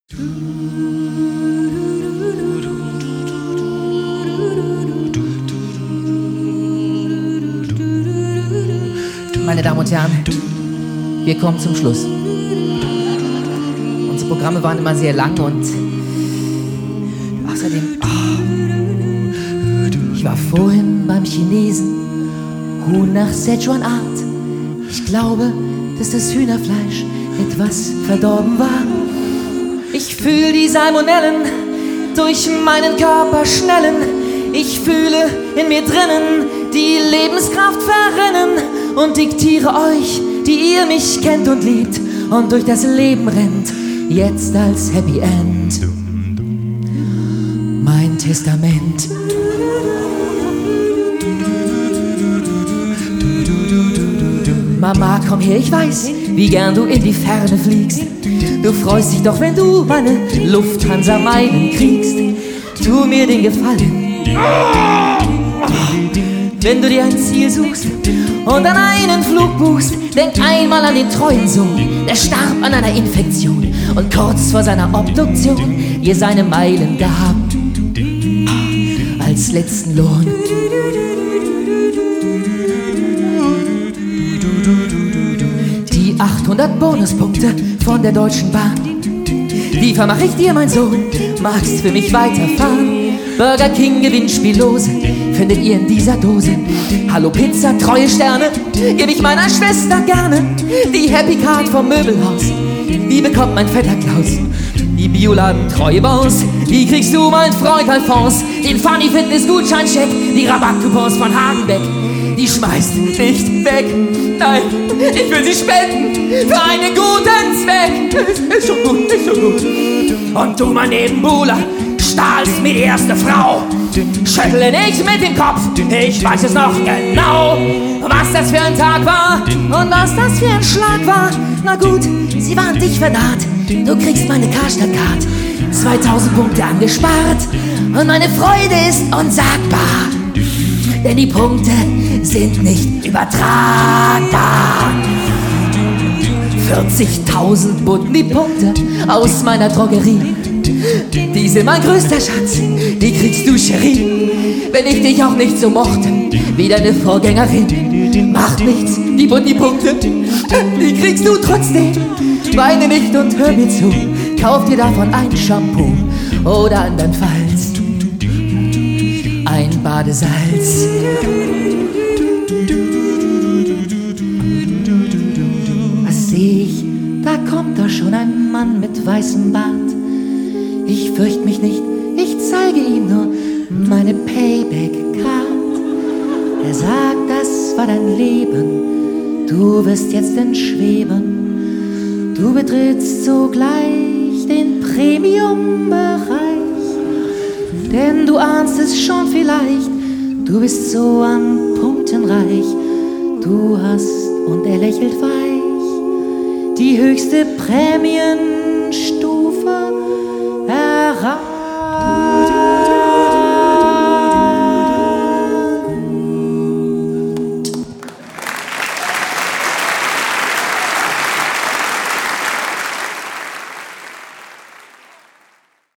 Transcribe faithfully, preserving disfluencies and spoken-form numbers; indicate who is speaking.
Speaker 1: Meine Damen und Herren, wir kommen zum Schluss. Unsere Programme waren immer sehr lang und außerdem... Oh, ich war vorhin beim Chinesen, Huhn nach Sichuan-Art. Ich glaube, dass das Hühnerfleisch etwas verdorben war. Ich fühle die Salmonellen durch meinen Körper schnellen. Ich fühle in mir drinnen die Lebenskraft verrinnen und diktiere euch, die ihr mich kennt und liebt und durch das Leben rennt, jetzt als Happy End. Mein Testament. Mama, komm her, ich weiß, wie gern du in die Ferne fliegst. Du freust dich doch, wenn du meine Lufthansa-Meilen kriegst. Tu mir den Gefallen, wenn du dir ein Ziel suchst und an einen Flug buchst, denk einmal an den treuen Sohn, der starb an einer Infektion und kurz vor seiner Obduktion ihr seine Meilen gab als letzten Lohn. Die achthundert Bonuspunkte von der Deutschen Bahn, die vermach ich dir, mein Sohn, magst für mich weiterfahren. Burger King Gewinnspiellose findet ihr in dieser Dose. Hallo Pizza, treue Sterne, geb ich meiner Schwester gerne. Die Happy Card vom Möbelhaus, die bekommt mein fetter Klaus. Die Bioladen Treuebons, die kriegst du, mein Freund Alphonse. Den Funny Fitness Gutscheincheck, die Rabattcoupons von Hagenbeck, die schmeißt nicht weg. Nein, ich will sie spenden für einen guten Zweck. Ist, ist schon gut, ist schon gut. Und du, mein Nebenbuhler, stahlst mir die erste Frau. Schüttle nicht mit dem Kopf, ich weiß es noch genau, was das für ein Tag war und was das für ein Schlag war. Na gut, sie waren dich vernarrt, du kriegst meine Karstadt-Card. zweitausend Punkte angespart und meine Freude ist unsagbar, denn die Punkte sind nicht übertragbar. vierzigtausend Butni-Punkte aus meiner Drogerie, die sind mein größter Schatz, die kriegst du, Cherie. Wenn ich dich auch nicht so mochte wie deine Vorgängerin, macht nichts, die Butni-Punkte, die kriegst du trotzdem. Weine nicht und hör mir zu, kauf dir davon ein Shampoo oder andernfalls ein Badesalz. Was seh ich? Da kommt doch schon ein Mann mit weißem Bart. Ich fürcht mich nicht, ich zeige ihm nur meine Payback-Card. Er sagt, das war dein Leben, du wirst jetzt entschweben. Du betrittst sogleich den Premium-Bereich, denn du ahnst es schon vielleicht, du bist so an Punkten reich. Du hast, und er lächelt weich, die höchste Prämienstufe erreicht.